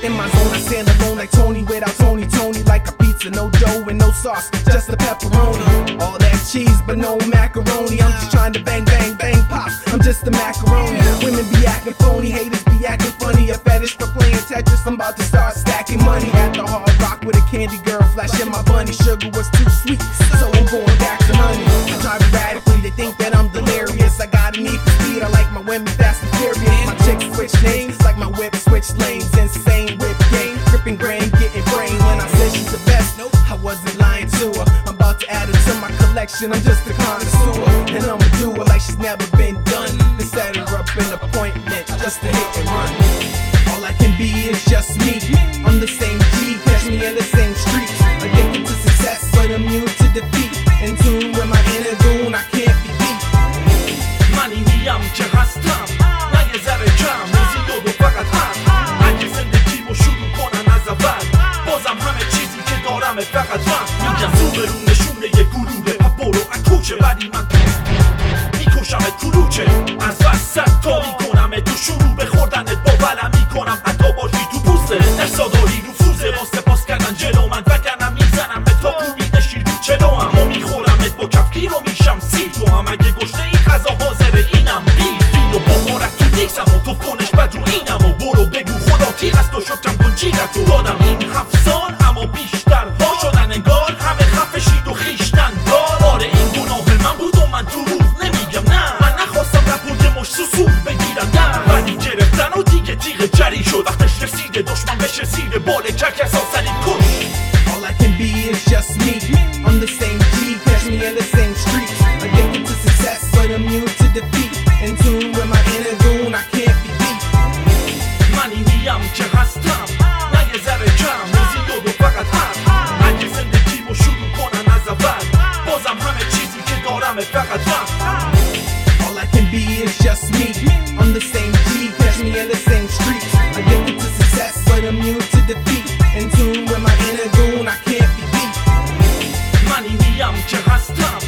In my zone, I stand alone like Tony without Tony. Tony like a pizza, no dough and no sauce, just a pepperoni. All that cheese, but no macaroni. I'm just trying to bang, bang, bang, pop. I'm just a macaroni. Women be acting phony, haters be acting funny. A fetish for playing Tetris, I'm about to start stacking money. At the Hard Rock with a candy girl, flashing my bunny. Sugar was too sweet, so I'm going back to honey. I drive erratically, they think that I'm delirious. I got a need for speed, I like my women fast and furious. My chicks switch names, like my whip switch lanes. Insane whip game, gripping grain, getting brain. When I said she's the best, nope, I wasn't lying to her. I'm about to add her to my collection, I'm just a connoisseur. And I'ma do it like she's never been done. Then set her up an appointment, just to hit and run. All I can be is just me. I'm the same G, catch me in the same streets. Addicted to success, but immune to defeat. In tune with my inner goon, I can't be beat. من اینیم که هستم، نه یه ذره کم، زیاد و فقط هم. اگه زندگیمو شروع کنن از اول، بازم همه چیزی که دارمه فقط من. میگم زوبرون نشونه یه گروه، برو اکوچه ولی من میکشمت کلوچه. از وسط تا میکنمت تو شروع به خوردنت باورم میکنم حتی باشی تو پوسته. احساداری رفوزه واسه پاس کردن جلو من، وگرنه میزنم به تا کوبیده شیر تو چلو هم. و میخورمت با کفگیر و میشم سی تو هم. اگه گشته این غذا حاضره اینم بیفین و بخورک تو دیکسم و تو کنش بد رو اینم. و برو بگو خدا تیر است و شکرم کن جیرت رو دادم این 7 سال. اما بیشتر ها شدن انگار همه خفشید و خیشتن دار. آره این گناه من بود و من تو روح نمیگم نه. من نخواستم رپ و یه مش سوسول بگیرم نه. ولی گرفتن و دیگه تیغ جری شد. وقتش رسیده دشمن بشه زیر بال چک ساسلی کش. All I can be is just me. I'm the same G, catch me in the same streets. Addicted to success, but immune to defeat. In tune with my inner goon, I can't be beat. من اینیم که هستم، نه یه ذره کم، زیاد و فقط هم. اگه زندگیمو شروع کنن از اول، بازم همه چیزی که دارمه فقط من. All I can be is just me. I'm the same G, catch me in the same streets. Addicted to success, but immune to defeat. In tune with my inner goon, I can't be beat. من اینیم که هستم،